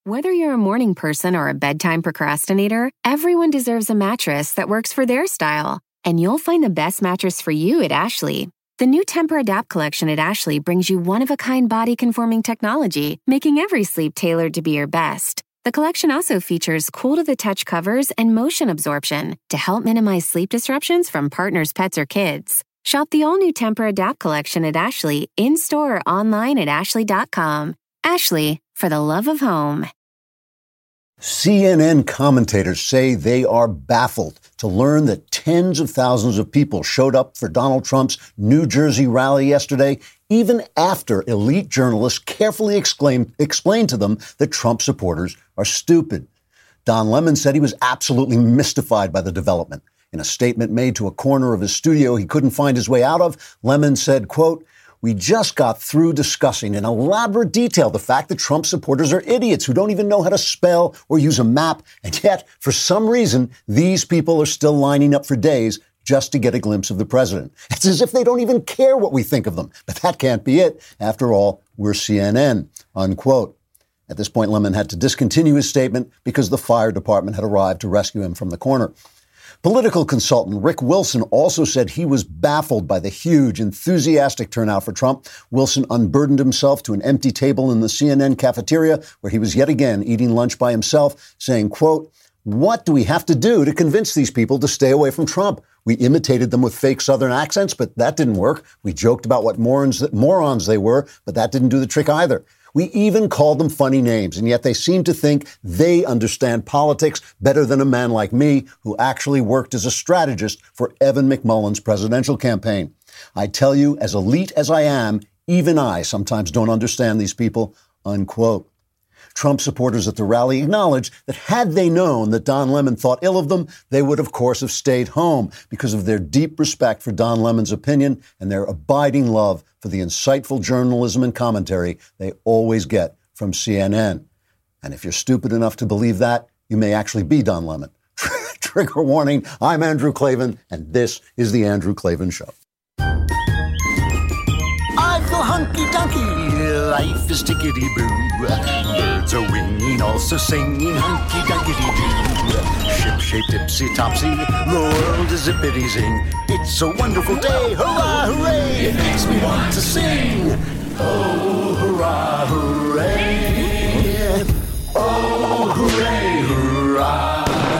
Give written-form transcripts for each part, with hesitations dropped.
Whether you're a morning person or a bedtime procrastinator, everyone deserves a mattress that works for their style. And you'll find the best mattress for you at Ashley. The new Temper-Adapt collection at Ashley brings you one-of-a-kind body-conforming technology, making every sleep tailored to be your best. The collection also features cool-to-the-touch covers and motion absorption to help minimize sleep disruptions from partners, pets, or kids. Shop the all-new Temper-Adapt collection at Ashley, in-store or online at ashley.com. Ashley, for the love of home. CNN commentators say they are baffled to learn that tens of thousands of people showed up for Donald Trump's New Jersey rally yesterday, even after elite journalists carefully explained to them that Trump supporters are stupid. Don Lemon said he was absolutely mystified by the development. In a statement made to a corner of his studio he couldn't find his way out of, Lemon said, quote, "We just got through discussing in elaborate detail the fact that Trump supporters are idiots who don't even know how to spell or use a map. And yet, for some reason, these people are still lining up for days just to get a glimpse of the president. It's as if they don't even care what we think of them. But that can't be it. After all, we're CNN," unquote. At this point, Lemon had to discontinue his statement because the fire department had arrived to rescue him from the corner. Political consultant Rick Wilson also said he was baffled by the huge, enthusiastic turnout for Trump. Wilson unburdened himself to an empty table in the CNN cafeteria where he was yet again eating lunch by himself, saying, quote, "What do we have to do to convince these people to stay away from Trump? We imitated them with fake Southern accents, but that didn't work. We joked about what morons they were, but that didn't do the trick either. We even called them funny names, and yet they seem to think they understand politics better than a man like me, who actually worked as a strategist for Evan McMullen's presidential campaign. I tell you, as elite as I am, even I sometimes don't understand these people," unquote. Trump supporters at the rally acknowledged that had they known that Don Lemon thought ill of them, they would, of course, have stayed home because of their deep respect for Don Lemon's opinion and their abiding love for the insightful journalism and commentary they always get from CNN. And if you're stupid enough to believe that, you may actually be Don Lemon. Trigger warning, I'm Andrew Klavan, and this is The Andrew Klavan Show. I feel hunky-dunky, life is tickety-boo. Birds are winging, also singing hunky-dunky-doo. Ship-shaped, tipsy-topsy, the world is zippity-zing. It's a wonderful day, hurrah, hooray! It makes me want to sing. Oh, hurrah, hooray! Oh, hooray, hurrah!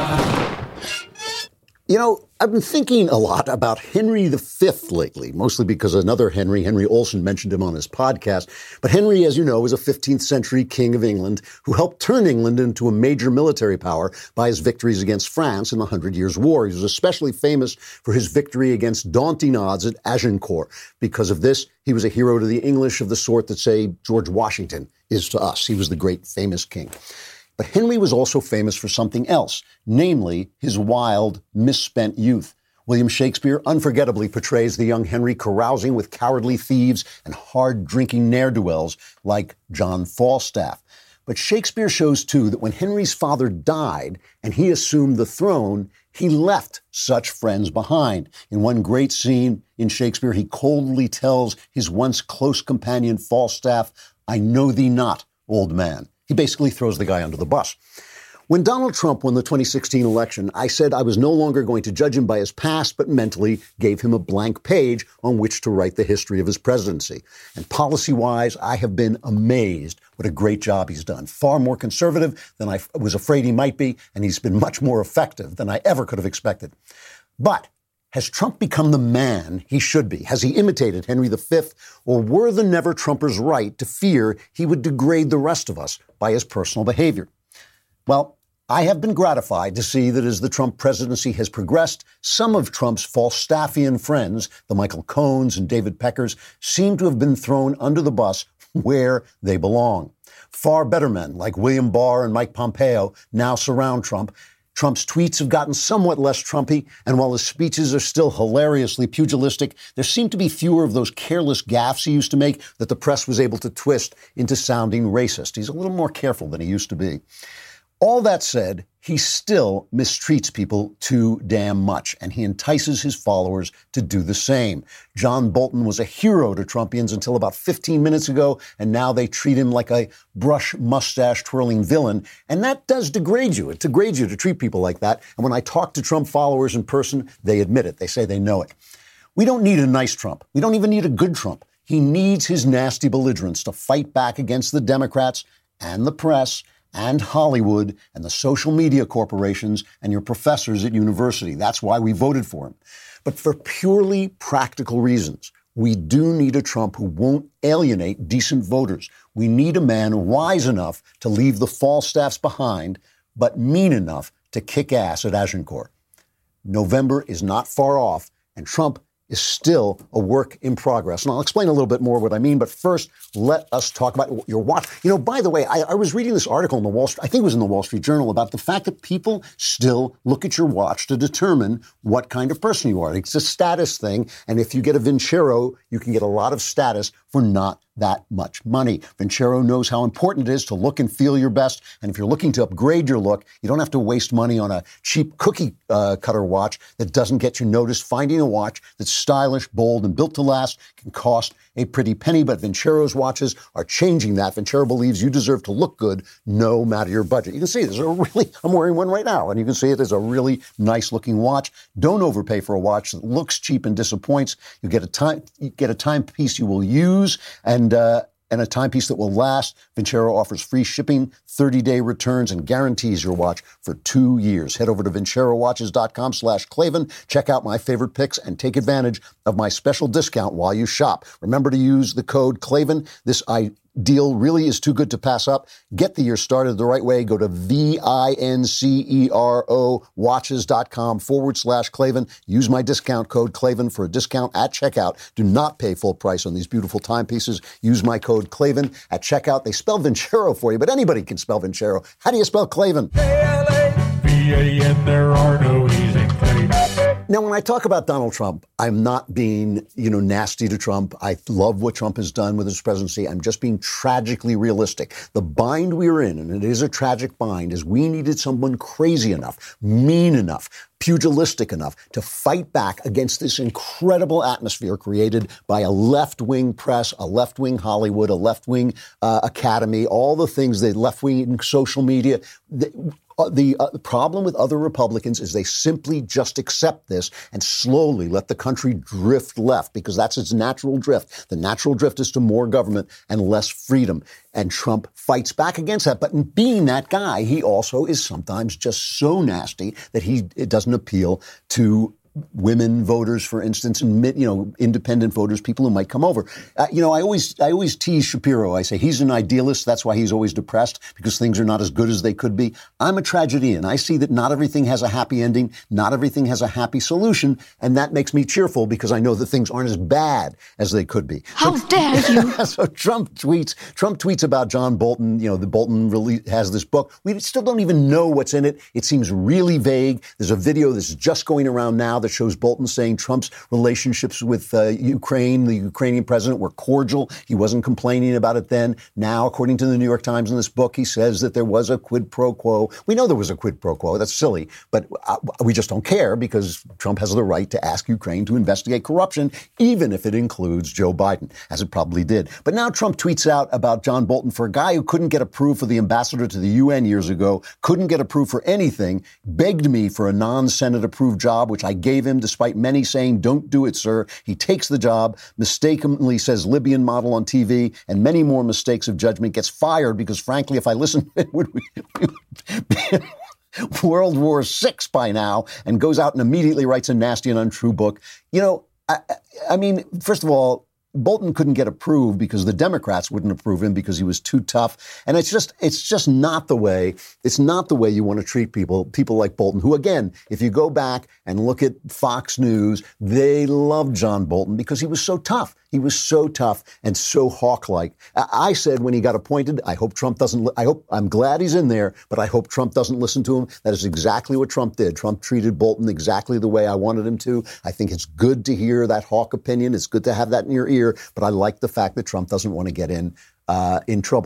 You know, I've been thinking a lot about Henry V lately, mostly because another Henry Olsen, mentioned him on his podcast. But Henry, as you know, was a 15th century king of England who helped turn England into a major military power by his victories against France in the 100 Years' War. He was especially famous for his victory against daunting odds at Agincourt. Because of this, he was a hero to the English of the sort that, say, George Washington is to us. He was the great famous king. But Henry was also famous for something else, namely his wild, misspent youth. William Shakespeare unforgettably portrays the young Henry carousing with cowardly thieves and hard-drinking ne'er-do-wells like John Falstaff. But Shakespeare shows, too, that when Henry's father died and he assumed the throne, he left such friends behind. In one great scene in Shakespeare, he coldly tells his once close companion Falstaff, "I know thee not, old man." He basically throws the guy under the bus. When Donald Trump won the 2016 election, I said I was no longer going to judge him by his past, but mentally gave him a blank page on which to write the history of his presidency. And policy-wise, I have been amazed what a great job he's done. Far more conservative than I was afraid he might be, and he's been much more effective than I ever could have expected. But has Trump become the man he should be? Has he imitated Henry V? Or were the never-Trumpers right to fear he would degrade the rest of us by his personal behavior? Well, I have been gratified to see that as the Trump presidency has progressed, some of Trump's Falstaffian friends, the Michael Cohns and David Peckers, seem to have been thrown under the bus where they belong. Far better men like William Barr and Mike Pompeo now surround Trump. Trump's tweets have gotten somewhat less Trumpy, and while his speeches are still hilariously pugilistic, there seem to be fewer of those careless gaffes he used to make that the press was able to twist into sounding racist. He's a little more careful than he used to be. All that said, he still mistreats people too damn much, and he entices his followers to do the same. John Bolton was a hero to Trumpians until about 15 minutes ago, and now they treat him like a brush mustache-twirling villain, and that does degrade you. It degrades you to treat people like that, and when I talk to Trump followers in person, they admit it. They say they know it. We don't need a nice Trump. We don't even need a good Trump. He needs his nasty belligerents to fight back against the Democrats and the press and Hollywood and the social media corporations and your professors at university. That's why we voted for him. But for purely practical reasons, we do need a Trump who won't alienate decent voters. We need a man wise enough to leave the Falstaffs behind, but mean enough to kick ass at Agincourt. November is not far off, and Trump is still a work in progress. And I'll explain a little bit more what I mean, but first, let us talk about your watch. You know, by the way, I was reading this article in the I think it was in the Wall Street Journal, about the fact that people still look at your watch to determine what kind of person you are. It's a status thing, and if you get a Vincero, you can get a lot of status for not that much money. Vincero knows how important it is to look and feel your best, and if you're looking to upgrade your look, you don't have to waste money on a cheap cookie cutter watch that doesn't get you noticed. Finding a watch that's stylish, bold, and built to last can cost a pretty penny, but Vincero's watches are changing that. Vincero believes you deserve to look good no matter your budget. You can see I'm wearing one right now, and you can see it is a really nice looking watch. Don't overpay for a watch that looks cheap and disappoints. You get a timepiece you will use, and a timepiece that will last. Vincero offers free shipping, 30-day returns, and guarantees your watch for 2 years. Head over to VinceroWatches.com/Klavan. Check out my favorite picks and take advantage of my special discount while you shop. Remember to use the code Klavan. This deal really is too good to pass up. Get the year started the right way. Go to VINCERO watches.com/Klavan. Use my discount code Klavan for a discount at checkout. Do not pay full price on these beautiful timepieces. Use my code Klavan at checkout. They spell Vincero for you, but anybody can spell Vincero. How do you spell Klavan? Klavan, there are no E's in Klavan. Now, when I talk about Donald Trump, I'm not being, nasty to Trump. I love what Trump has done with his presidency. I'm just being tragically realistic. The bind we are in, and it is a tragic bind, is we needed someone crazy enough, mean enough, pugilistic enough to fight back against this incredible atmosphere created by a left-wing press, a left-wing Hollywood, a left-wing academy, all the things, the left-wing social media. The problem with other Republicans is they simply just accept this and slowly let the country drift left, because that's its natural drift. The natural drift is to more government and less freedom. And Trump fights back against that. But in being that guy, he also is sometimes just so nasty that it doesn't appeal to women voters, for instance, and independent voters, people who might come over. I always tease Shapiro. I say he's an idealist. That's why he's always depressed, because things are not as good as they could be. I'm a tragedian. I see that not everything has a happy ending. Not everything has a happy solution. And that makes me cheerful, because I know that things aren't as bad as they could be. How dare you? So Trump tweets about John Bolton. The Bolton really has this book. We still don't even know what's in it. It seems really vague. There's a video that's just going around now that shows Bolton saying Trump's relationships with Ukraine, the Ukrainian president, were cordial. He wasn't complaining about it then. Now, according to the New York Times in this book, he says that there was a quid pro quo. We know there was a quid pro quo. That's silly. But we just don't care, because Trump has the right to ask Ukraine to investigate corruption, even if it includes Joe Biden, as it probably did. But now Trump tweets out about John Bolton for a guy who couldn't get approved for the ambassador to the UN years ago, couldn't get approved for anything, begged me for a non-Senate approved job, which I gave him, despite many saying, "Don't do it, sir." He takes the job, mistakenly says Libyan model on TV, and many more mistakes of judgment, gets fired because, frankly, if I listened, it would be World War VI by now, and goes out and immediately writes a nasty and untrue book. I mean, first of all, Bolton couldn't get approved because the Democrats wouldn't approve him because he was too tough. And it's just not the way. It's not the way you want to treat people like Bolton, who, again, if you go back and look at Fox News, they loved John Bolton because he was so tough. He was so tough and so hawk-like. I said when he got appointed, I'm glad he's in there, but I hope Trump doesn't listen to him. That is exactly what Trump did. Trump treated Bolton exactly the way I wanted him to. I think it's good to hear that hawk opinion. It's good to have that in your ear, but I like the fact that Trump doesn't want to get in trouble.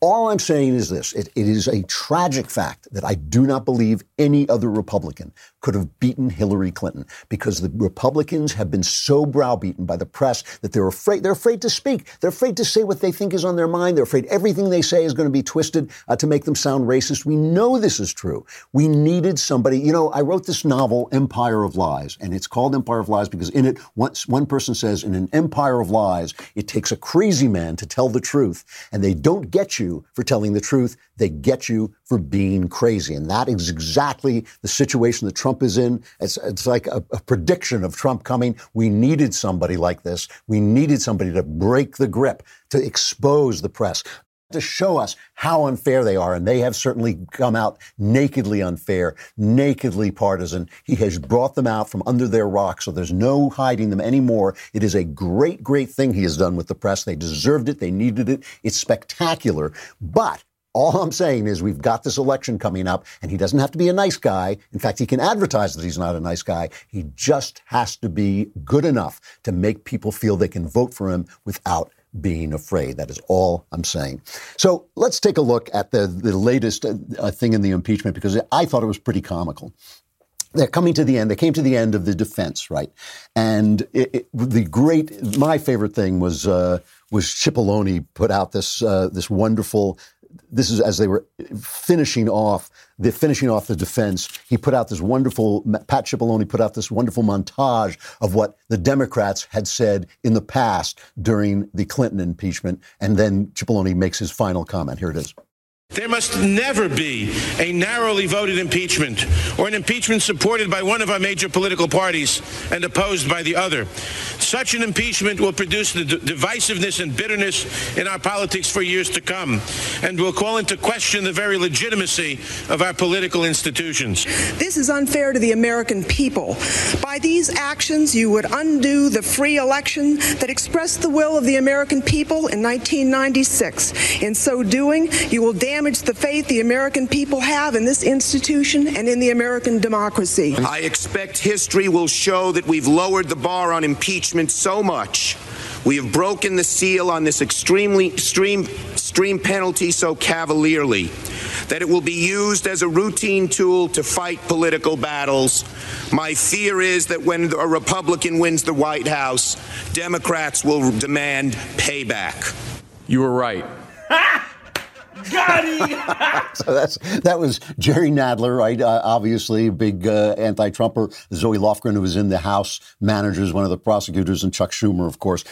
All I'm saying is this. It is a tragic fact that I do not believe any other Republican could have beaten Hillary Clinton, because the Republicans have been so browbeaten by the press that they're afraid. They're afraid to speak. They're afraid to say what they think is on their mind. They're afraid everything they say is going to be twisted to make them sound racist. We know this is true. We needed somebody. You know, I wrote this novel, Empire of Lies, and it's called Empire of Lies because in it, one person says, in an empire of lies, it takes a crazy man to tell the truth, and they don't get you for telling the truth. They get you for being crazy. And that is exactly the situation that Trump is in. It's like a prediction of Trump coming. We needed somebody like this. We needed somebody to break the grip, to expose the press, to show us how unfair they are. And they have certainly come out nakedly unfair, nakedly partisan. He has brought them out from under their rock, so there's no hiding them anymore. It is a great, great thing he has done with the press. They deserved it. They needed it. It's spectacular. But all I'm saying is we've got this election coming up, and he doesn't have to be a nice guy. In fact, he can advertise that he's not a nice guy. He just has to be good enough to make people feel they can vote for him without being afraid. That is all I'm saying. So let's take a look at the latest thing in the impeachment, because I thought it was pretty comical. They're coming to the end. They came to the end of the defense, right? And my favorite thing was Cipollone put out this wonderful. This is as they were finishing off the defense. He put out this wonderful, Pat Cipollone put out this wonderful montage of what the Democrats had said in the past during the Clinton impeachment. And then Cipollone makes his final comment. Here it is. There must never be a narrowly voted impeachment or an impeachment supported by one of our major political parties and opposed by the other. Such an impeachment will produce the divisiveness and bitterness in our politics for years to come, and will call into question the very legitimacy of our political institutions. This is unfair to the American people. By these actions, you would undo the free election that expressed the will of the American people in 1996. In so doing, you will damage the faith the American people have in this institution and in the American democracy. I expect history will show that we've lowered the bar on impeachment so much. We have broken the seal on this extreme penalty so cavalierly that it will be used as a routine tool to fight political battles. My fear is that when a Republican wins the White House, Democrats will demand payback. You were right. Got him! So that was Jerry Nadler, right? Obviously, big anti-Trumper. Zoe Lofgren, who was in the House managers, one of the prosecutors, and Chuck Schumer, of course.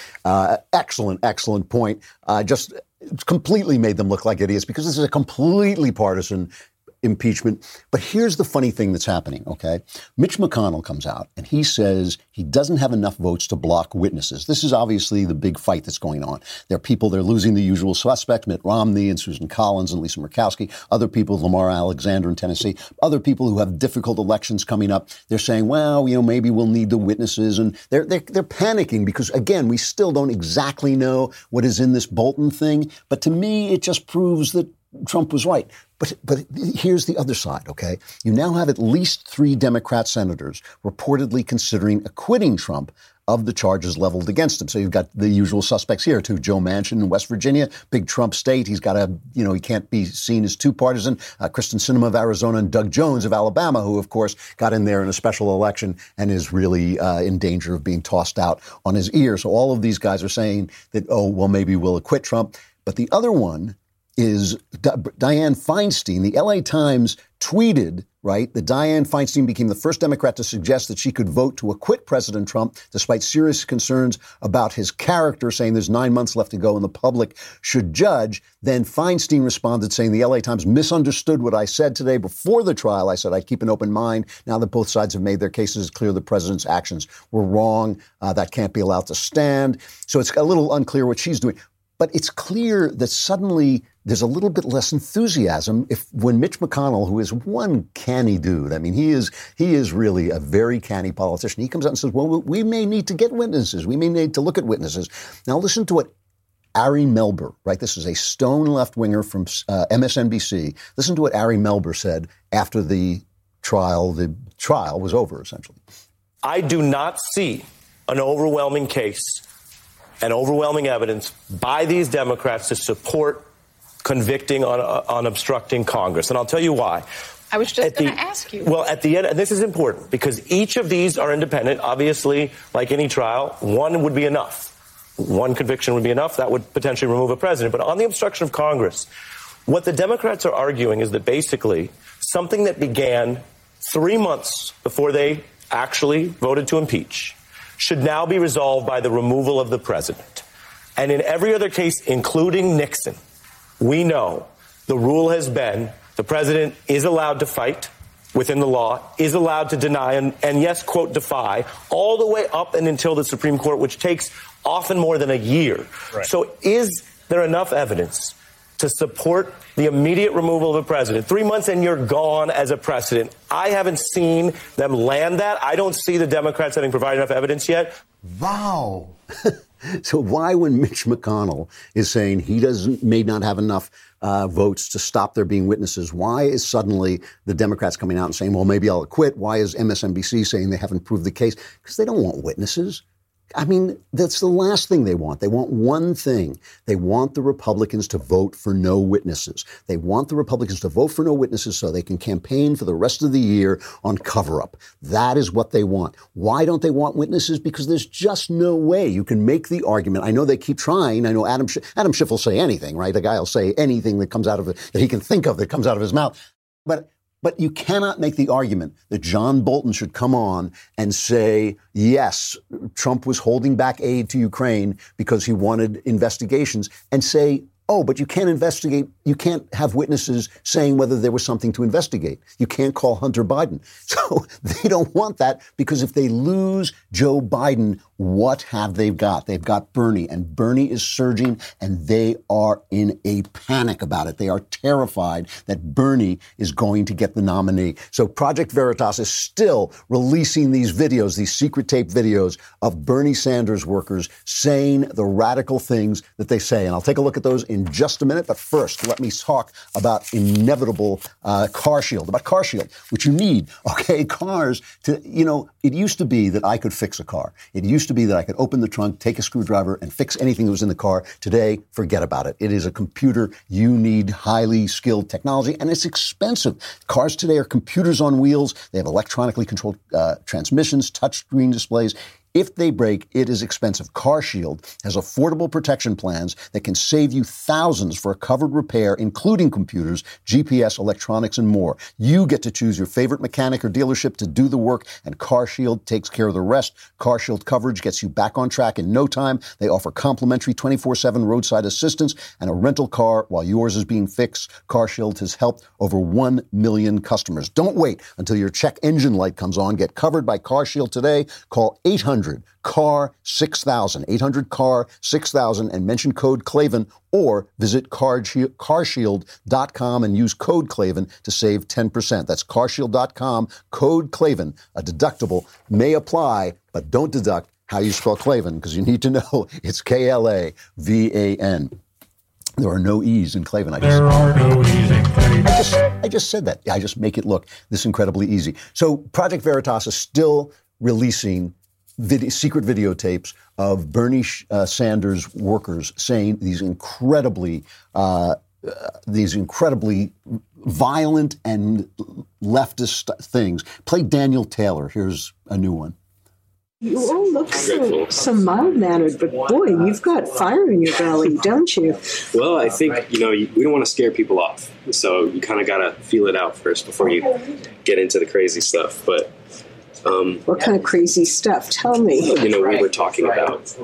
Excellent point. Just completely made them look like idiots, because this is a completely partisan impeachment. But here's the funny thing that's happening, okay? Mitch McConnell comes out and he says he doesn't have enough votes to block witnesses. This is obviously the big fight that's going on. There are people, they're losing the usual suspect, Mitt Romney and Susan Collins and Lisa Murkowski, other people, Lamar Alexander in Tennessee, other people who have difficult elections coming up. They're saying, well, maybe we'll need the witnesses. And they're panicking because, again, we still don't exactly know what is in this Bolton thing. But to me, it just proves that Trump was right. But here's the other side, okay? You now have at least 3 Democrat senators reportedly considering acquitting Trump of the charges leveled against him. So you've got the usual suspects here, too. Joe Manchin in West Virginia, big Trump state. He's got he can't be seen as too partisan. Kristen Sinema of Arizona and Doug Jones of Alabama, who, of course, got in there in a special election and is really in danger of being tossed out on his ear. So all of these guys are saying that, maybe we'll acquit Trump. But the other one is Dianne Feinstein. The LA Times tweeted, right, that Dianne Feinstein became the first Democrat to suggest that she could vote to acquit President Trump despite serious concerns about his character, saying there's 9 months left to go and the public should judge. Then Feinstein responded saying the LA Times misunderstood what I said today before the trial. I said I'd keep an open mind. Now that both sides have made their cases, it's clear the president's actions were wrong. That can't be allowed to stand. So it's a little unclear what she's doing. But it's clear that suddenly there's a little bit less enthusiasm when Mitch McConnell, who is one canny dude, I mean, he is really a very canny politician. He comes out and says, well, we may need to get witnesses. We may need to look at witnesses. Now, listen to what Ari Melber, right? This is a stone left-winger from MSNBC. Listen to what Ari Melber said after the trial was over, essentially. I do not see an overwhelming case and overwhelming evidence by these Democrats to support convicting on obstructing Congress. And I'll tell you why. I was just going to ask you. Well, at the end, and this is important, because each of these are independent. Obviously, like any trial, one would be enough. One conviction would be enough. That would potentially remove a president. But on the obstruction of Congress, what the Democrats are arguing is that basically something that began 3 months before they actually voted to impeach should now be resolved by the removal of the president. And in every other case, including Nixon, we know the rule has been the president is allowed to fight within the law, is allowed to deny and yes, quote, defy, all the way up and until the Supreme Court, which takes often more than a year. Right. So is there enough evidence to support the immediate removal of the president? 3 months and you're gone as a precedent. I haven't seen them land that. I don't see the Democrats having provided enough evidence yet. Wow. So why, when Mitch McConnell is saying he may not have enough votes to stop there being witnesses, why is suddenly the Democrats coming out and saying, well, maybe I'll acquit? Why is MSNBC saying they haven't proved the case? Because they don't want witnesses. I mean, that's the last thing they want. They want one thing. They want the Republicans to vote for no witnesses. They want the Republicans to vote for no witnesses so they can campaign for the rest of the year on cover-up. That is what they want. Why don't they want witnesses? Because there's just no way you can make the argument. I know they keep trying. I know Adam Schiff will say anything, right? The guy will say anything that comes out of it, that he can think of, that comes out of his mouth. But you cannot make the argument that John Bolton should come on and say, yes, Trump was holding back aid to Ukraine because he wanted investigations, and say, oh, but you can't investigate. You can't have witnesses saying whether there was something to investigate. You can't call Hunter Biden. So they don't want that, because if they lose Joe Biden, what have they got? They've got Bernie, and Bernie is surging, and they are in a panic about it. They are terrified that Bernie is going to get the nominee. So Project Veritas is still releasing these videos, these secret tape videos of Bernie Sanders workers saying the radical things that they say. And I'll take a look at those in just a minute. But first, let me talk about inevitable CarShield, about CarShield, which you need. Okay, cars to, it used to be that I could fix a car. It used to be that I could open the trunk, take a screwdriver, and fix anything that was in the car. Today, forget about it. It is a computer. You need highly skilled technology, and it's expensive. Cars today are computers on wheels. They have electronically controlled transmissions, touchscreen displays. If they break, it is expensive. CarShield has affordable protection plans that can save you thousands for a covered repair, including computers, GPS, electronics, and more. You get to choose your favorite mechanic or dealership to do the work, and CarShield takes care of the rest. CarShield coverage gets you back on track in no time. They offer complimentary 24/7 roadside assistance and a rental car while yours is being fixed. CarShield has helped over 1 million customers. Don't wait until your check engine light comes on. Get covered by CarShield today. Call 800-CAR-6000, 800-CAR-6000, and mention code Klavan, or visit carshield.com and use code Klavan to save 10%. That's carshield.com, code Klavan. A deductible may apply, but don't deduct how you spell Klavan, because you need to know it's Klavan. There are no E's in Klavan. There are no E's in Klavan. I just said that. I just make it look this incredibly easy. So Project Veritas is still releasing secret videotapes of Bernie Sanders workers saying these incredibly violent and leftist things. Play Daniel Taylor. Here's a new one. You all look so mild-mannered, but boy, you've got fire in your belly, don't you? Well, I think, we don't want to scare people off. So you kind of got to feel it out first before you get into the crazy stuff. But what kind of crazy stuff? Tell me. We were talking about,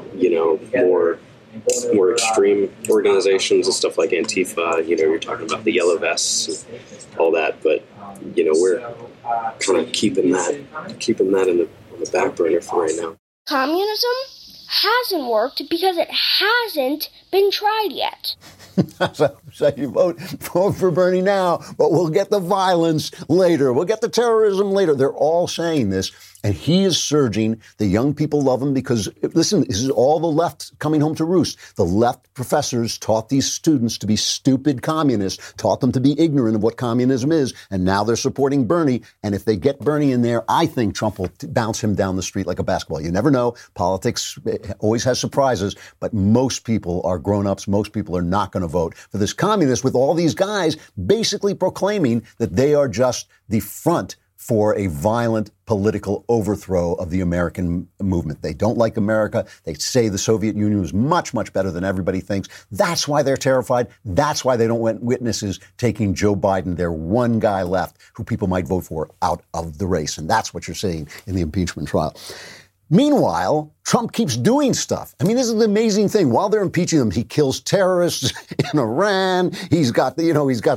more extreme organizations and stuff like Antifa. You're talking about the yellow vests and all that. But, we're kind of keeping that on the back burner for right now. Communism hasn't worked because it hasn't been tried yet. So you vote for Bernie now, but we'll get the violence later. We'll get the terrorism later. They're all saying this, and he is surging. The young people love him because, listen, this is all the left coming home to roost. The left professors taught these students to be stupid communists, taught them to be ignorant of what communism is, and now they're supporting Bernie. And if they get Bernie in there, I think Trump will bounce him down the street like a basketball. You never know. Politics always has surprises, but most people are are grown-ups. Most people are not going to vote for this communist, with all these guys basically proclaiming that they are just the front for a violent political overthrow of the American movement. They don't like America. They say the Soviet Union was much, much better than everybody thinks. That's why they're terrified. That's why they don't want witnesses taking Joe Biden, their one guy left, who people might vote for, out of the race. And that's what you're seeing in the impeachment trial. Meanwhile, Trump keeps doing stuff. I mean, this is the amazing thing. While they're impeaching him, he kills terrorists in Iran. He's got the new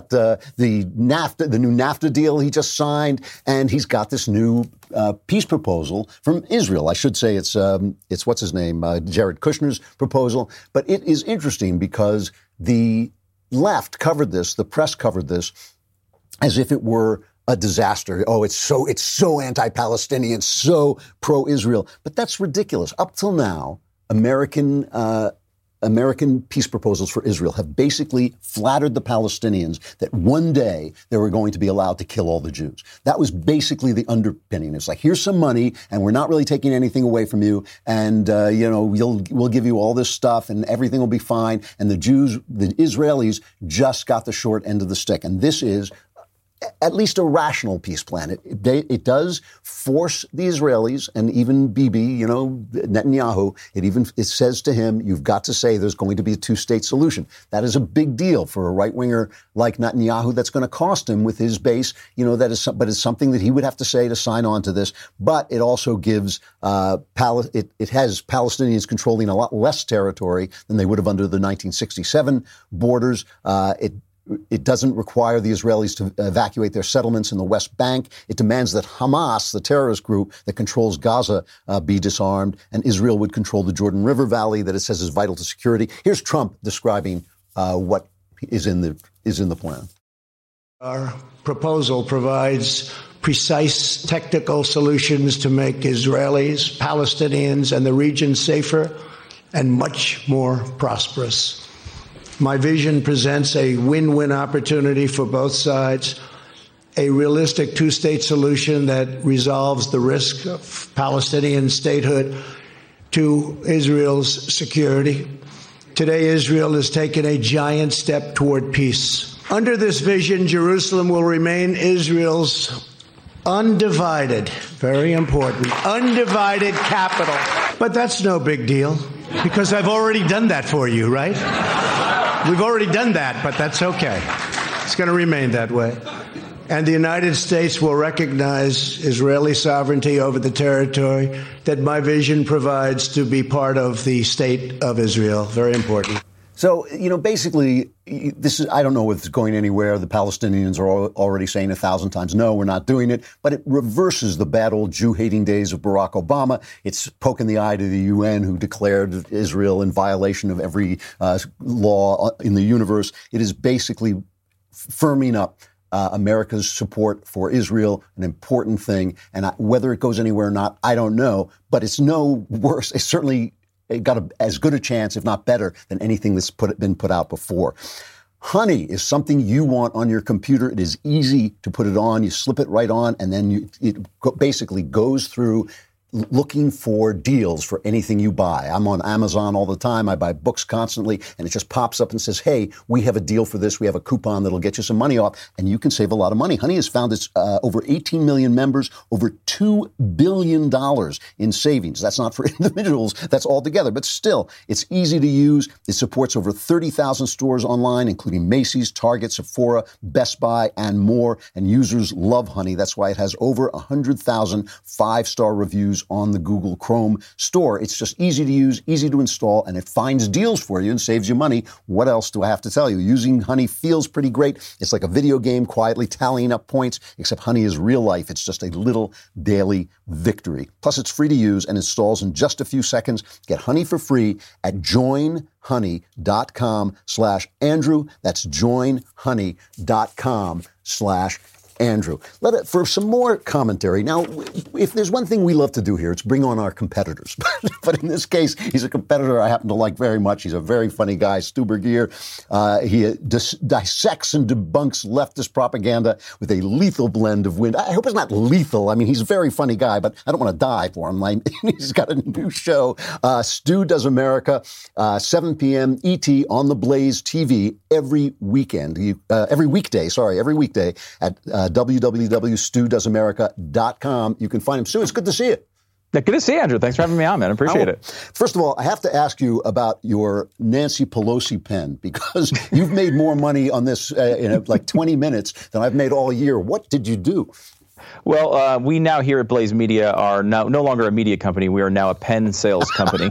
NAFTA deal he just signed, and he's got this new peace proposal from Israel. I should say it's what's his name, Jared Kushner's proposal. But it is interesting because the left covered this, the press covered this, as if it were a disaster. Oh, it's so anti-Palestinian, so pro-Israel. But that's ridiculous. Up till now, American peace proposals for Israel have basically flattered the Palestinians that one day they were going to be allowed to kill all the Jews. That was basically the underpinning. It's like, here's some money, and we're not really taking anything away from you, and we'll give you all this stuff, and everything will be fine. And the Israelis just got the short end of the stick. And this is at least a rational peace plan. It does force the Israelis, and even Bibi, Netanyahu, it says to him, you've got to say there's going to be a two-state solution. That is a big deal for a right-winger like Netanyahu. That's going to cost him with his base, but it's something that he would have to say to sign on to this. But it also gives, it has Palestinians controlling a lot less territory than they would have under the 1967 borders. It doesn't require the Israelis to evacuate their settlements in the West Bank. It demands that Hamas, the terrorist group that controls Gaza, be disarmed, and Israel would control the Jordan River Valley that it says is vital to security. Here's Trump describing what is in the plan. Our proposal provides precise technical solutions to make Israelis, Palestinians, and the region safer and much more prosperous. My vision presents a win-win opportunity for both sides, a realistic two-state solution that resolves the risk of Palestinian statehood to Israel's security. Today, Israel has taken a giant step toward peace. Under this vision, Jerusalem will remain Israel's undivided, very important, undivided capital. But that's no big deal, because I've already done that for you, right? We've already done that, but that's okay. It's going to remain that way. And the United States will recognize Israeli sovereignty over the territory that my vision provides to be part of the state of Israel. Very important. So, basically, I don't know if it's going anywhere. The Palestinians are already saying 1,000 times, no, we're not doing it. But it reverses the bad old Jew-hating days of Barack Obama. It's poking the eye to the UN, who declared Israel in violation of every law in the universe. It is basically firming up America's support for Israel, an important thing. And whether it goes anywhere or not, I don't know. But it's no worse. It's certainly got as good a chance, if not better, than anything that's been put out before. Honey is something you want on your computer. It is easy to put it on. You slip it right on, and then it basically goes through looking for deals for anything you buy. I'm on Amazon all the time. I buy books constantly, and it just pops up and says, hey, we have a deal for this. We have a coupon that'll get you some money off, and you can save a lot of money. Honey has found its over 18 million members, over $2 billion in savings. That's not for individuals. That's all together. But still, it's easy to use. It supports over 30,000 stores online, including Macy's, Target, Sephora, Best Buy, and more. And users love Honey. That's why it has over 100,000 five-star reviews on the Google Chrome store. It's just easy to use, easy to install, and it finds deals for you and saves you money. What else do I have to tell you? Using Honey feels pretty great. It's like a video game, quietly tallying up points, except Honey is real life. It's just a little daily victory. Plus, it's free to use and installs in just a few seconds. Get Honey for free at joinhoney.com/Andrew. That's joinhoney.com/Andrew. Andrew. For some more commentary. Now, if there's one thing we love to do here, it's bring on our competitors. But in this case, he's a competitor I happen to like very much. He's a very funny guy, Stu Burguiere. He dissects and debunks leftist propaganda with a lethal blend of wind. I hope it's not lethal. I mean, he's a very funny guy, but I don't want to die for him. He's got a new show, Stu Does America, 7 p.m. ET on the Blaze TV every weekday at www.studoesamerica.com. You can find him. Stu, it's good to see you. Good to see you, Andrew. Thanks for having me on, man. I appreciate it. First of all, I have to ask you about your Nancy Pelosi pen, because you've made more money on this in like 20 minutes than I've made all year. What did you do? Well, we now here at Blaze Media are no longer a media company. We are now a pen sales company.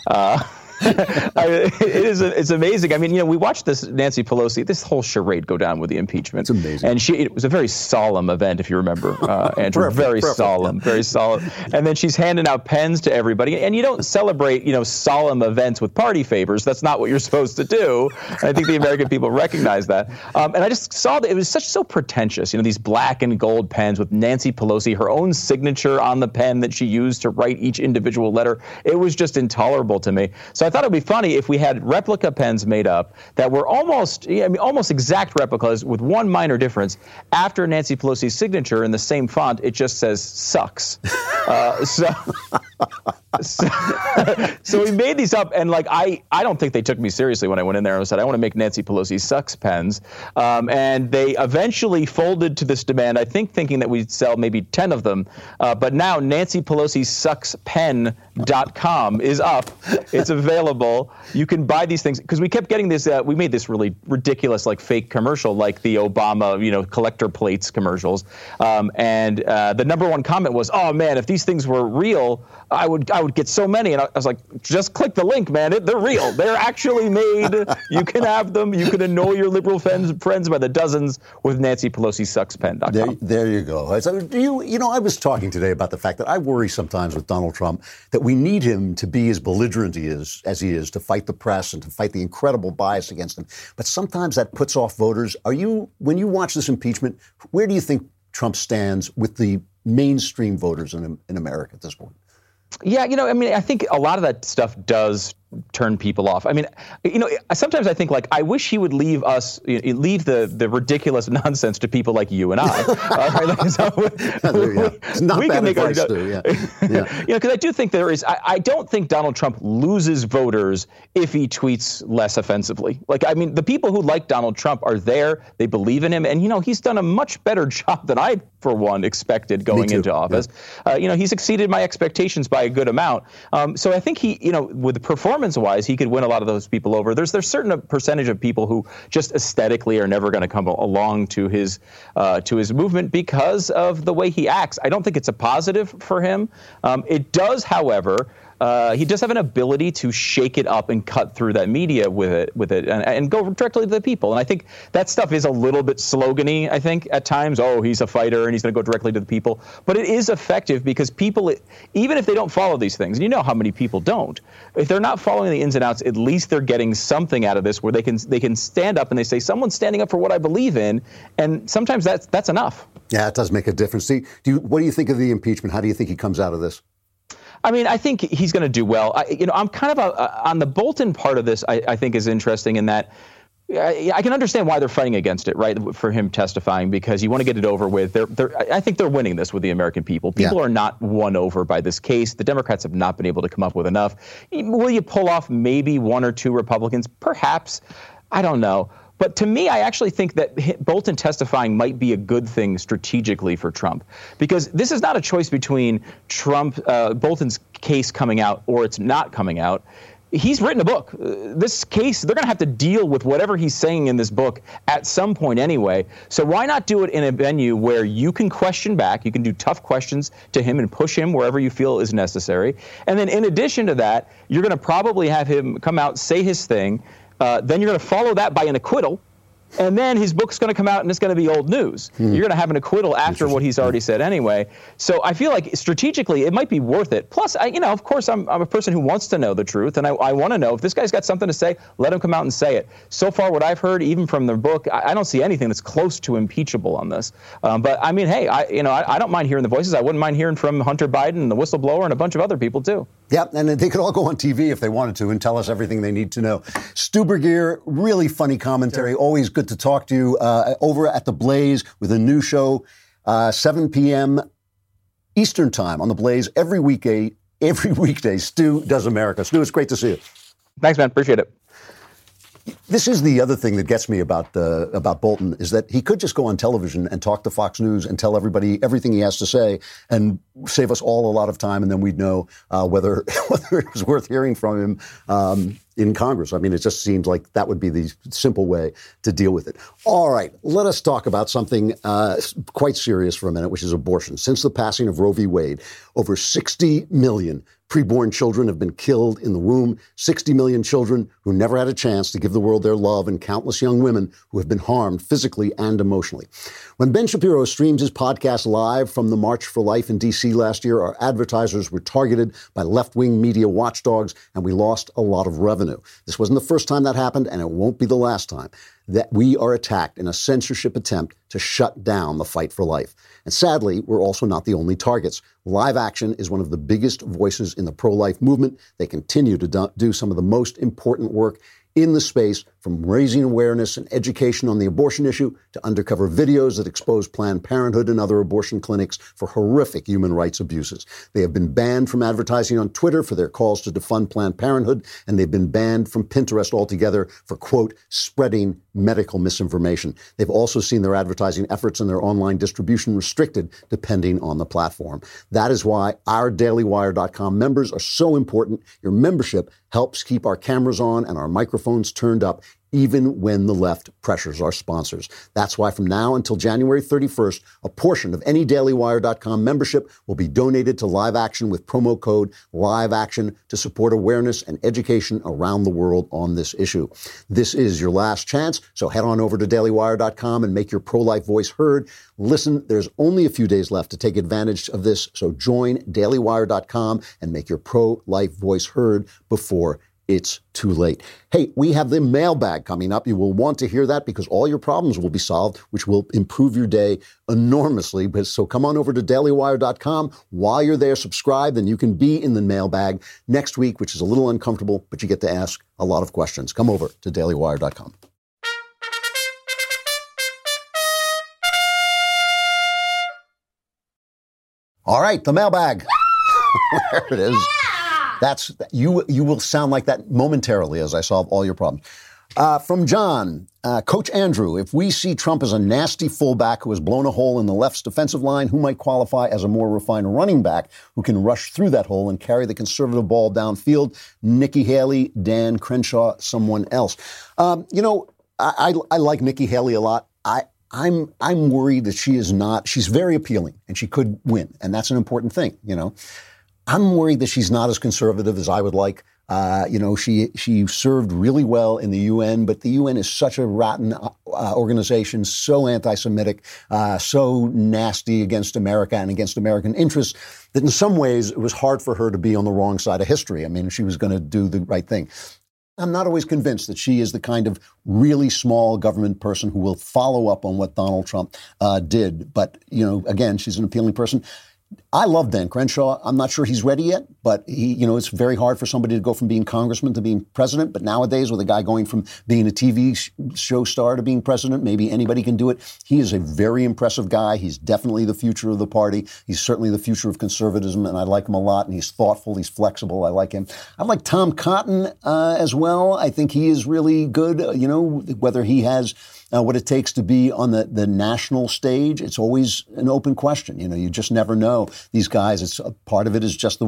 It's amazing. I mean, we watched this Nancy Pelosi, this whole charade go down with the impeachment. It's amazing. And it was a very solemn event, if you remember, Andrew. Very solemn. And then she's handing out pens to everybody. And you don't celebrate, solemn events with party favors. That's not what you're supposed to do. And I think the American people recognize that. And I just saw that it was so pretentious. These black and gold pens with Nancy Pelosi, her own signature on the pen that she used to write each individual letter. It was just intolerable to me. So I thought it would be funny if we had replica pens made up that were almost exact replicas with one minor difference. After Nancy Pelosi's signature in the same font, it just says "sucks." So we made these up, and I don't think they took me seriously when I went in there and said, I want to make Nancy Pelosi sucks pens. And they eventually folded to this demand, I think thinking that we'd sell maybe 10 of them. But now NancyPelosiSucksPen.com is up. It's available. You can buy these things, because we kept getting this, we made this really ridiculous fake commercial like the Obama, collector plates commercials. And the number one comment was, oh man, if these things were real, I would get so many. And I was like, just click the link, man. They're real. They're actually made. You can have them. You can annoy your liberal friends by the dozens with NancyPelosiSucksPen.com. There you go. So I was talking today about the fact that I worry sometimes with Donald Trump that we need him to be as belligerent as he is to fight the press and to fight the incredible bias against him. But sometimes that puts off voters. When you watch this impeachment, where do you think Trump stands with the mainstream voters in America at this point? Yeah, I think a lot of that stuff does turn people off. I mean, sometimes I think I wish he would leave the ridiculous nonsense to people like you and I. It's not bad advice, Stu. Because I do think I don't think Donald Trump loses voters if he tweets less offensively. The people who like Donald Trump are there. They believe in him. And, he's done a much better job than I, for one, expected going into office. Yeah. He's exceeded my expectations by a good amount. So I think he, with the performance-wise, he could win a lot of those people over. There's certain percentage of people who just aesthetically are never going to come along to his movement because of the way he acts. I don't think it's a positive for him. It does, however. He does have an ability to shake it up and cut through that media with it and go directly to the people. And I think that stuff is a little bit slogan-y, I think, at times. Oh, he's a fighter and he's going to go directly to the people. But it is effective because people, even if they don't follow these things, and you know how many people don't, if they're not following the ins and outs, at least they're getting something out of this where they can stand up and they say, someone's standing up for what I believe in. And sometimes that's enough. Yeah, it does make a difference. What do you think of the impeachment? How do you think he comes out of this? I mean, I think he's going to do well. I'm kind of on the Bolton part of this. I think is interesting in that I can understand why they're fighting against it, right? For him testifying, because you want to get it over with. I think they're winning this with the American people. People are not won over by this case. The Democrats have not been able to come up with enough. Will you pull off maybe one or two Republicans? Perhaps. I don't know. But to me, I actually think that Bolton testifying might be a good thing strategically for Trump, because this is not a choice between Bolton's case coming out or it's not coming out. He's written a book. This case, they're going to have to deal with whatever he's saying in this book at some point anyway. So why not do it in a venue where you can question back, you can do tough questions to him and push him wherever you feel is necessary. And then in addition to that, you're going to probably have him come out, say his thing. Then you're going to follow that by an acquittal. And then his book's going to come out and it's going to be old news. You're going to have an acquittal after what he's already said anyway. So I feel like strategically it might be worth it. Plus, of course, I'm a person who wants to know the truth, and I want to know if this guy's got something to say, let him come out and say it. So far, what I've heard, even from the book, I don't see anything that's close to impeachable on this. But I mean, hey, I don't mind hearing the voices. I wouldn't mind hearing from Hunter Biden and the whistleblower and a bunch of other people too. Yeah, and they could all go on TV if they wanted to and tell us everything they need to know. Stu Burguiere, really funny commentary. Always good to talk to you. Over at The Blaze with a new show, 7 p.m. Eastern Time on The Blaze every weekday. Stu Does America. Stu, it's great to see you. Thanks, man. Appreciate it. This is the other thing that gets me about Bolton, is that he could just go on television and talk to Fox News and tell everybody everything he has to say and save us all a lot of time, and then we'd know whether it was worth hearing from him in Congress. I mean, it just seems like that would be the simple way to deal with it. All right, let us talk about something quite serious for a minute, which is abortion. Since the passing of Roe v. Wade, over 60 million preborn children have been killed in the womb, 60 million children who never had a chance to give the world their love, and countless young women who have been harmed physically and emotionally. When Ben Shapiro streamed his podcast live from the March for Life in D.C. last year, our advertisers were targeted by left-wing media watchdogs, and we lost a lot of revenue. This wasn't the first time that happened, and it won't be the last time that we are attacked in a censorship attempt to shut down the fight for life. And sadly, we're also not the only targets. Live Action is one of the biggest voices in the pro-life movement. They continue to do some of the most important work in the space, from raising awareness and education on the abortion issue to undercover videos that expose Planned Parenthood and other abortion clinics for horrific human rights abuses. They have been banned from advertising on Twitter for their calls to defund Planned Parenthood, and they've been banned from Pinterest altogether for, quote, spreading medical misinformation. They've also seen their advertising efforts and their online distribution restricted depending on the platform. That is why our DailyWire.com members are so important. Your membership helps keep our cameras on and our microphones turned up, even when the left pressures our sponsors. That's why from now until January 31st, a portion of any DailyWire.com membership will be donated to Live Action with promo code LiveAction to support awareness and education around the world on this issue. This is your last chance, so head on over to DailyWire.com and make your pro-life voice heard. Listen, there's only a few days left to take advantage of this, so join DailyWire.com and make your pro-life voice heard before it's too late. Hey, we have the mailbag coming up. You will want to hear that because all your problems will be solved, which will improve your day enormously. So come on over to dailywire.com. While you're there, subscribe, and you can be in the mailbag next week, which is a little uncomfortable, but you get to ask a lot of questions. Come over to dailywire.com. All right, the mailbag. There it is. That's you will sound like that momentarily as I solve all your problems. From John, Coach Andrew, if we see Trump as a nasty fullback who has blown a hole in the left's defensive line, who might qualify as a more refined running back who can rush through that hole and carry the conservative ball downfield? Nikki Haley, Dan Crenshaw, someone else. I like Nikki Haley a lot. I'm worried that she is not. She's very appealing and she could win, and that's an important thing. I'm worried that she's not as conservative as I would like. She served really well in the UN, but the UN is such a rotten organization, so anti-Semitic, so nasty against America and against American interests that in some ways it was hard for her to be on the wrong side of history. I mean, she was going to do the right thing. I'm not always convinced that she is the kind of really small government person who will follow up on what Donald Trump did. But, again, she's an appealing person. I love Dan Crenshaw. I'm not sure he's ready yet, but it's very hard for somebody to go from being congressman to being president. But nowadays, with a guy going from being a TV show star to being president, maybe anybody can do it. He is a very impressive guy. He's definitely the future of the party. He's certainly the future of conservatism, and I like him a lot. And he's thoughtful. He's flexible. I like him. I like Tom Cotton as well. I think he is really good. Whether he has what it takes to be on the national stage, it's always an open question. You just never know. These guys, part of it is just the way you look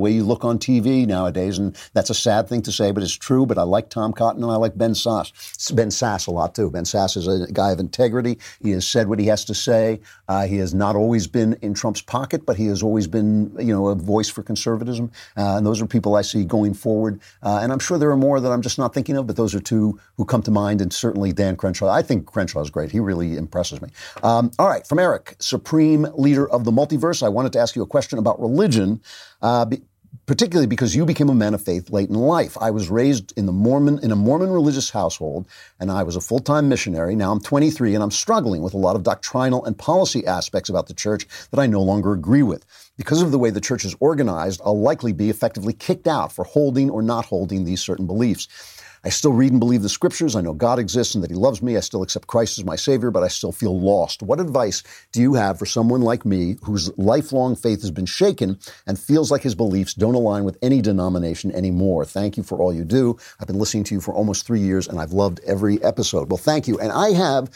on TV nowadays, and that's a sad thing to say, but it's true. But I like Tom Cotton and I like Ben Sasse a lot too. Ben Sasse is a guy of integrity. He has said what he has to say. He has not always been in Trump's pocket, but he has always been, a voice for conservatism. And those are people I see going forward. And I'm sure there are more that I'm just not thinking of, but those are two who come to mind, and certainly Dan Crenshaw. I think Crenshaw is great. He really impresses me. All right, from Eric, Supreme Leader of the Multiverse, I wanted to ask you a question about religion, particularly because you became a man of faith late in life. I was raised in a Mormon religious household, and I was a full-time missionary. Now I'm 23, and I'm struggling with a lot of doctrinal and policy aspects about the church that I no longer agree with. Because of the way the church is organized, I'll likely be effectively kicked out for holding or not holding these certain beliefs. I still read and believe the scriptures. I know God exists and that he loves me. I still accept Christ as my savior, but I still feel lost. What advice do you have for someone like me whose lifelong faith has been shaken and feels like his beliefs don't align with any denomination anymore? Thank you for all you do. I've been listening to you for almost 3 years, and I've loved every episode. Well, thank you. And I have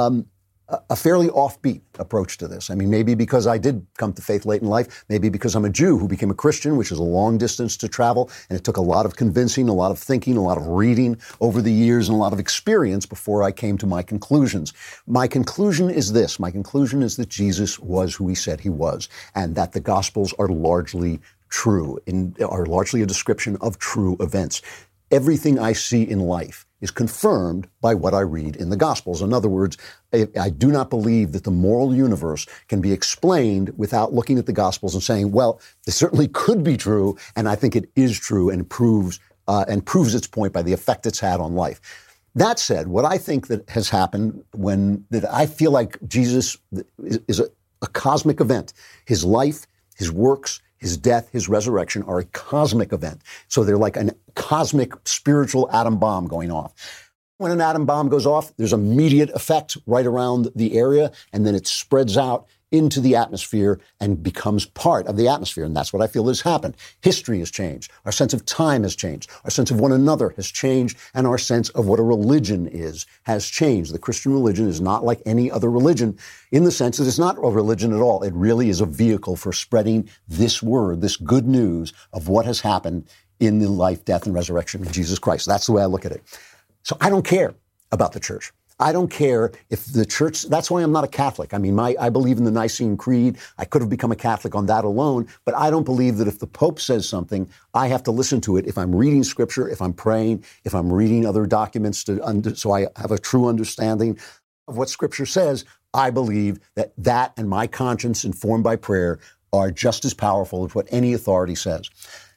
a fairly offbeat approach to this. I mean, maybe because I did come to faith late in life, maybe because I'm a Jew who became a Christian, which is a long distance to travel, and it took a lot of convincing, a lot of thinking, a lot of reading over the years, and a lot of experience before I came to my conclusions. My conclusion is this. My conclusion is that Jesus was who he said he was, and that the Gospels are largely true, are largely a description of true events. Everything I see in life is confirmed by what I read in the Gospels. In other words, I do not believe that the moral universe can be explained without looking at the Gospels and saying, well, this certainly could be true, and I think it is true, and proves its point by the effect it's had on life. That said, what I think that has happened that I feel like Jesus is a cosmic event. His life, his works, his death, his resurrection are a cosmic event. So they're like a cosmic spiritual atom bomb going off. When an atom bomb goes off, there's immediate effect right around the area, and then it spreads out into the atmosphere and becomes part of the atmosphere. And that's what I feel has happened. History has changed. Our sense of time has changed. Our sense of one another has changed. And our sense of what a religion has changed. The Christian religion is not like any other religion in the sense that it's not a religion at all. It really is a vehicle for spreading this word, this good news of what has happened in the life, death, and resurrection of Jesus Christ. That's the way I look at it. So I don't care about the church. I don't care if the church, that's why I'm not a Catholic. I mean, I believe in the Nicene Creed. I could have become a Catholic on that alone, but I don't believe that if the Pope says something, I have to listen to it if I'm reading scripture, if I'm praying, if I'm reading other documents so I have a true understanding of what scripture says. I believe that and my conscience informed by prayer are just as powerful as what any authority says.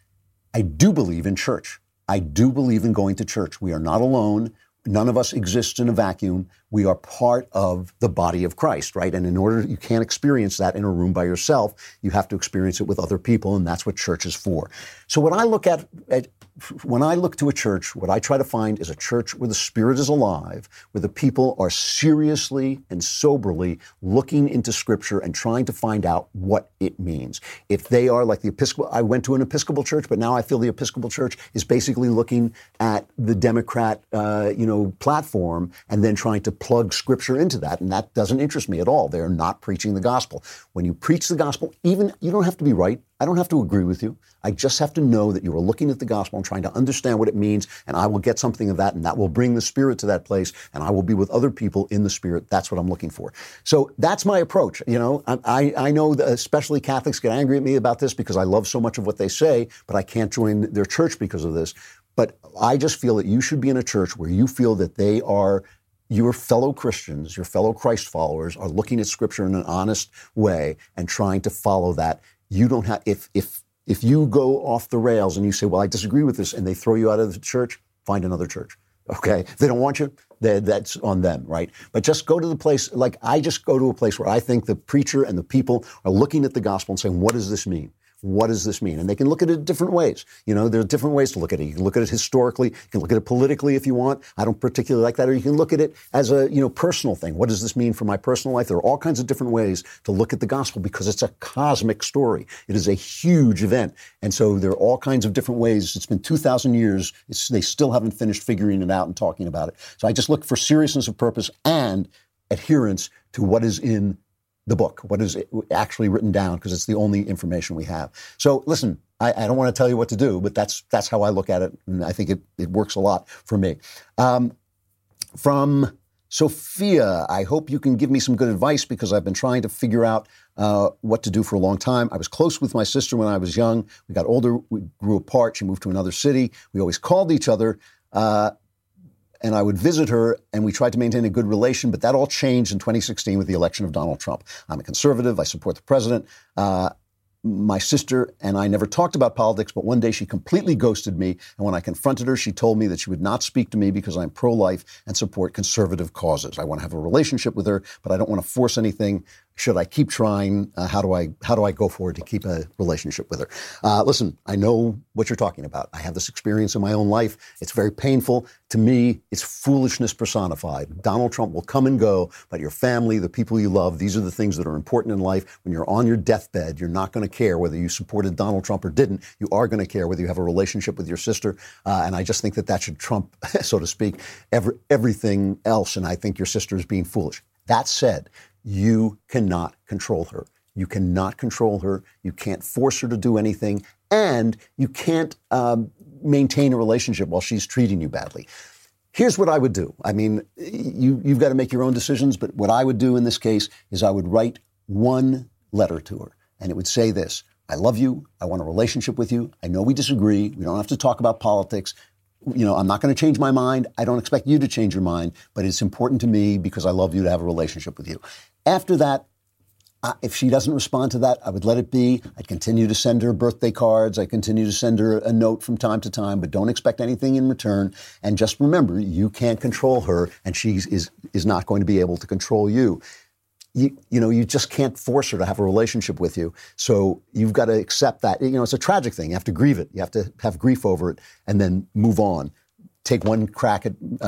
I do believe in church. I do believe in going to church. We are not alone. None of us exists in a vacuum. We are part of the body of Christ, right? And in order, you can't experience that in a room by yourself. You have to experience it with other people, and that's what church is for. So when I look when I look to a church, what I try to find is a church where the Spirit is alive, where the people are seriously and soberly looking into Scripture and trying to find out what it means. If they are like the Episcopal, I went to an Episcopal church, but now I feel the Episcopal church is basically looking at the Democrat, platform and then trying to plug Scripture into that, and that doesn't interest me at all. They're not preaching the gospel. When you preach the gospel, even you don't have to be right. I don't have to agree with you. I just have to know that you are looking at the gospel and trying to understand what it means, and I will get something of that, and that will bring the Spirit to that place, and I will be with other people in the Spirit. That's what I'm looking for. So that's my approach. I know that especially Catholics get angry at me about this because I love so much of what they say, but I can't join their church because of this. But I just feel that you should be in a church where you feel that they are your fellow Christians, your fellow Christ followers are looking at Scripture in an honest way and trying to follow that. You don't have, if you go off the rails and you say, well, I disagree with this, and they throw you out of the church, find another church. Okay? If they don't want you, that's on them, right? But just go to the place, like I just go to a place where I think the preacher and the people are looking at the gospel and saying, what does this mean? What does this mean? And they can look at it different ways. There are different ways to look at it. You can look at it historically. You can look at it politically if you want. I don't particularly like that. Or you can look at it as a, personal thing. What does this mean for my personal life? There are all kinds of different ways to look at the gospel because it's a cosmic story. It is a huge event. And so there are all kinds of different ways. It's been 2,000 years. They still haven't finished figuring it out and talking about it. So I just look for seriousness of purpose and adherence to what is in the book, what is actually written down, because it's the only information we have. So listen, I don't want to tell you what to do, but that's how I look at it, and I think it works a lot for me. From Sophia, I hope you can give me some good advice because I've been trying to figure out what to do for a long time. I was close with my sister when I was young. We got older. We grew apart. She moved to another city. We always called each other, and I would visit her, and we tried to maintain a good relation, but that all changed in 2016 with the election of Donald Trump. I'm a conservative. I support the president. My sister and I never talked about politics, but one day she completely ghosted me. And when I confronted her, she told me that she would not speak to me because I'm pro-life and support conservative causes. I want to have a relationship with her, but I don't want to force anything. Should I keep trying? How do I go forward to keep a relationship with her? Listen, I know what you're talking about. I have this experience in my own life. It's very painful. To me, it's foolishness personified. Donald Trump will come and go, but your family, the people you love, these are the things that are important in life. When you're on your deathbed, you're not going to care whether you supported Donald Trump or didn't. You are going to care whether you have a relationship with your sister. And I just think that should trump, so to speak, everything else. And I think your sister is being foolish. That said, you cannot control her. You cannot control her. You can't force her to do anything. And you can't maintain a relationship while she's treating you badly. Here's what I would do. I mean, you've got to make your own decisions, but what I would do in this case is I would write one letter to her, and it would say this: I love you. I want a relationship with you. I know we disagree. We don't have to talk about politics. You know, I'm not going to change my mind. I don't expect you to change your mind, but it's important to me because I love you to have a relationship with you. After that, if she doesn't respond to that, I would let it be. I'd continue to send her birthday cards. I continue to send her a note from time to time, but don't expect anything in return. And just remember, you can't control her, and she is not going to be able to control you. You just can't force her to have a relationship with you. So you've got to accept that. You know, it's a tragic thing. You have to grieve it. You have to have grief over it and then move on. Take one crack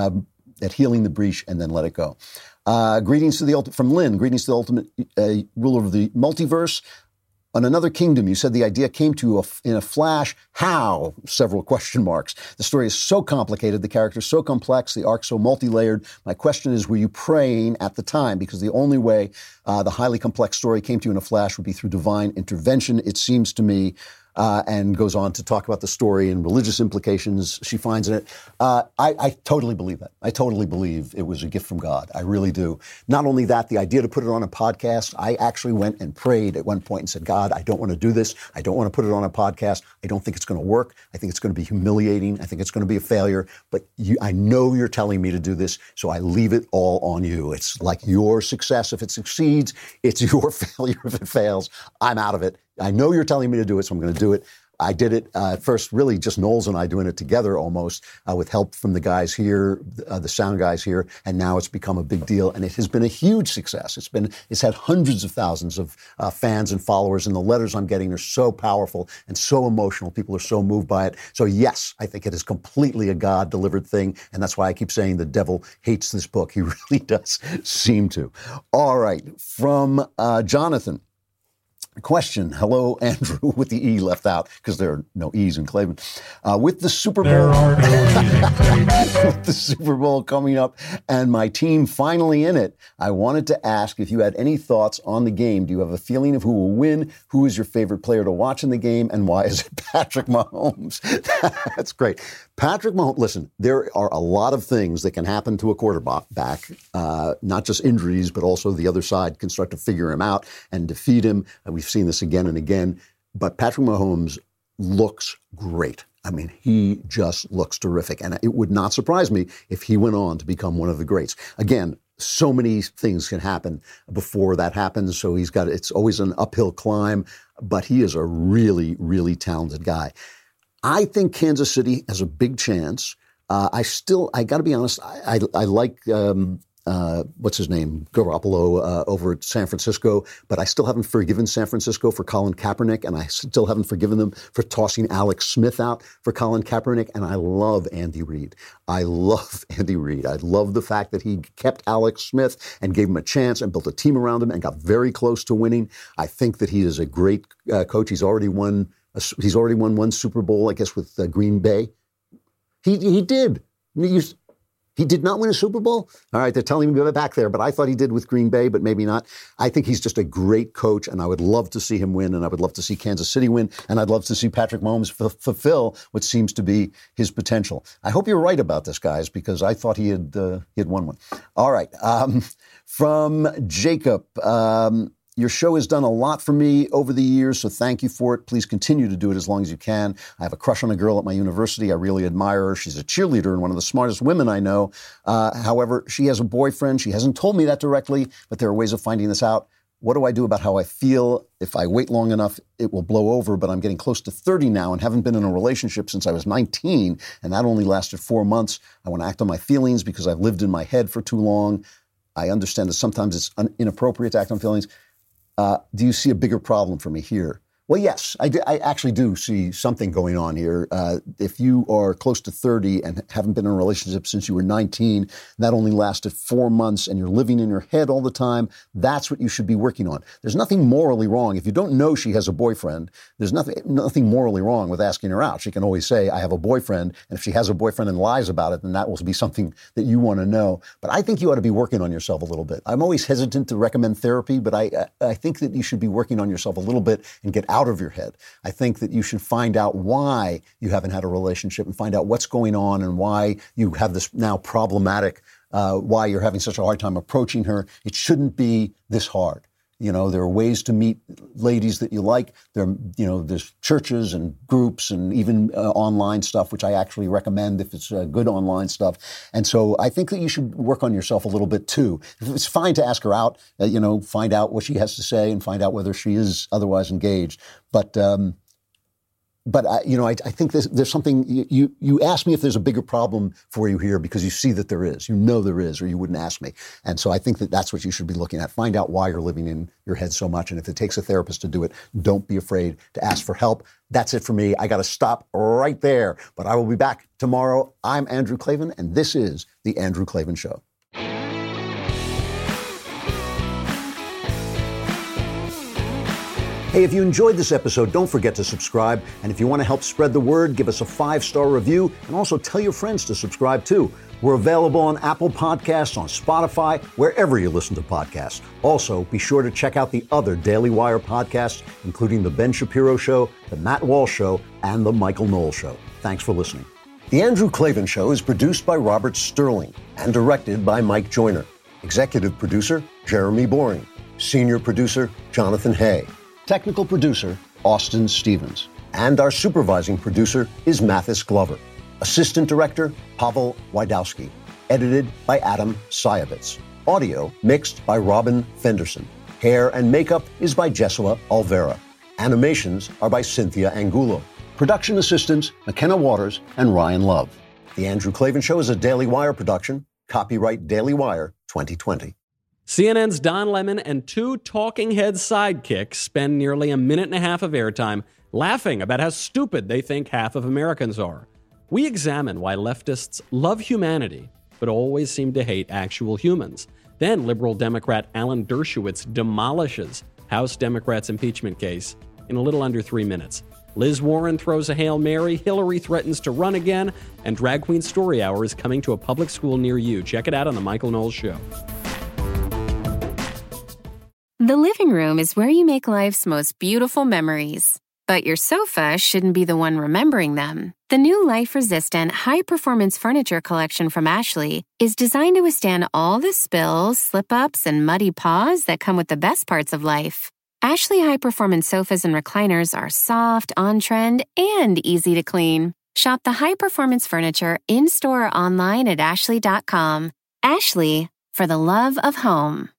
at healing the breach and then let it go. Greetings to the from Lynn. Greetings to the ultimate ruler of the multiverse. On another kingdom, you said the idea came to you in a flash. How? Several question marks. The story is so complicated, the characters so complex, the arc so multi-layered. My question is, were you praying at the time? Because the only way the highly complex story came to you in a flash would be through divine intervention, it seems to me. And goes on to talk about the story and religious implications she finds in it. I totally believe that. I totally believe it was a gift from God. I really do. Not only that, the idea to put it on a podcast, I actually went and prayed at one point and said, God, I don't want to do this. I don't want to put it on a podcast. I don't think it's going to work. I think it's going to be humiliating. I think it's going to be a failure. But I know you're telling me to do this, so I leave it all on you. It's like your success if it succeeds. It's your failure if it fails. I'm out of it. I know you're telling me to do it, so I'm going to do it. I did it at first, really just Knowles and I doing it together almost with help from the guys here, the sound guys here, and now it's become a big deal, and it has been a huge success. It's had hundreds of thousands of fans and followers, and the letters I'm getting are so powerful and so emotional. People are so moved by it. So yes, I think it is completely a God-delivered thing, and that's why I keep saying the devil hates this book. He really does seem to. All right, from Jonathan. Question. Hello, Andrew, with the E left out because there are no E's in Cleveland. With the Super Bowl, there are no E's in Cleveland. With the Super Bowl coming up and my team finally in it, I wanted to ask if you had any thoughts on the game. Do you have a feeling of who will win? Who is your favorite player to watch in the game? And why is it Patrick Mahomes? That's great. Patrick Mahomes, listen, there are a lot of things that can happen to a quarterback, not just injuries, but also the other side can start to figure him out and defeat him. We've seen this again and again. But Patrick Mahomes looks great. I mean, he just looks terrific. And it would not surprise me if he went on to become one of the greats. Again, so many things can happen before that happens. So it's always an uphill climb, but he is a really, really talented guy. I think Kansas City has a big chance. I got to be honest, I like, what's his name, Garoppolo over at San Francisco, but I still haven't forgiven San Francisco for Colin Kaepernick, and I still haven't forgiven them for tossing Alex Smith out for Colin Kaepernick, and I love Andy Reid. I love Andy Reid. I love the fact that he kept Alex Smith and gave him a chance and built a team around him and got very close to winning. I think that he is a great coach. He's already won one Super Bowl, I guess, with Green Bay. He did. He did not win a Super Bowl? All right, they're telling me back there, but I thought he did with Green Bay, but maybe not. I think he's just a great coach, and I would love to see him win, and I would love to see Kansas City win, and I'd love to see Patrick Mahomes fulfill what seems to be his potential. I hope you're right about this, guys, because I thought he had won one. All right, from Jacob. Your show has done a lot for me over the years, so thank you for it. Please continue to do it as long as you can. I have a crush on a girl at my university. I really admire her. She's a cheerleader and one of the smartest women I know. However, she has a boyfriend. She hasn't told me that directly, but there are ways of finding this out. What do I do about how I feel? If I wait long enough, it will blow over, but I'm getting close to 30 now and haven't been in a relationship since I was 19, and that only lasted 4 months. I want to act on my feelings because I've lived in my head for too long. I understand that sometimes it's inappropriate to act on feelings. Do you see a bigger problem for me here? Well, yes, I actually do see something going on here. If you are close to 30 and haven't been in a relationship since you were 19, that only lasted 4 months, and you're living in your head all the time, that's what you should be working on. There's nothing morally wrong. If you don't know she has a boyfriend, there's nothing morally wrong with asking her out. She can always say, I have a boyfriend, and if she has a boyfriend and lies about it, then that will be something that you want to know. But I think you ought to be working on yourself a little bit. I'm always hesitant to recommend therapy, but I think that you should be working on yourself a little bit and get out of your head. I think that you should find out why you haven't had a relationship and find out what's going on and why you have this now problematic, why you're having such a hard time approaching her. It shouldn't be this hard. You know, there are ways to meet ladies that you like. There's churches and groups and even online stuff, which I actually recommend if it's good online stuff. And so I think that you should work on yourself a little bit too. It's fine to ask her out, find out what she has to say and find out whether she is otherwise engaged. But I think there's something, you asked me if there's a bigger problem for you here because you see that there is. You know there is, or you wouldn't ask me. And so I think that that's what you should be looking at. Find out why you're living in your head so much. And if it takes a therapist to do it, don't be afraid to ask for help. That's it for me. I got to stop right there. But I will be back tomorrow. I'm Andrew Klavan, and this is The Andrew Klavan Show. Hey, if you enjoyed this episode, don't forget to subscribe. And if you want to help spread the word, give us a 5-star review and also tell your friends to subscribe too. We're available on Apple Podcasts, on Spotify, wherever you listen to podcasts. Also, be sure to check out the other Daily Wire podcasts, including The Ben Shapiro Show, The Matt Walsh Show, and The Michael Knowles Show. Thanks for listening. The Andrew Klavan Show is produced by Robert Sterling and directed by Mike Joyner. Executive producer, Jeremy Boring. Senior producer, Jonathan Hay. Technical producer, Austin Stevens. And our supervising producer is Mathis Glover. Assistant director, Pavel Wydowski. Edited by Adam Sayevitz. Audio mixed by Robin Fenderson. Hair and makeup is by Jesua Alvera. Animations are by Cynthia Angulo. Production assistants, McKenna Waters and Ryan Love. The Andrew Klavan Show is a Daily Wire production. Copyright Daily Wire 2020. CNN's Don Lemon and 2 talking head sidekicks spend nearly a minute and a half of airtime laughing about how stupid they think half of Americans are. We examine why leftists love humanity, but always seem to hate actual humans. Then liberal Democrat Alan Dershowitz demolishes House Democrats' impeachment case in a little under 3 minutes. Liz Warren throws a Hail Mary, Hillary threatens to run again, and Drag Queen Story Hour is coming to a public school near you. Check it out on The Michael Knowles Show. The living room is where you make life's most beautiful memories. But your sofa shouldn't be the one remembering them. The new life-resistant, high-performance furniture collection from Ashley is designed to withstand all the spills, slip-ups, and muddy paws that come with the best parts of life. Ashley high-performance sofas and recliners are soft, on-trend, and easy to clean. Shop the high-performance furniture in-store or online at ashley.com. Ashley, for the love of home.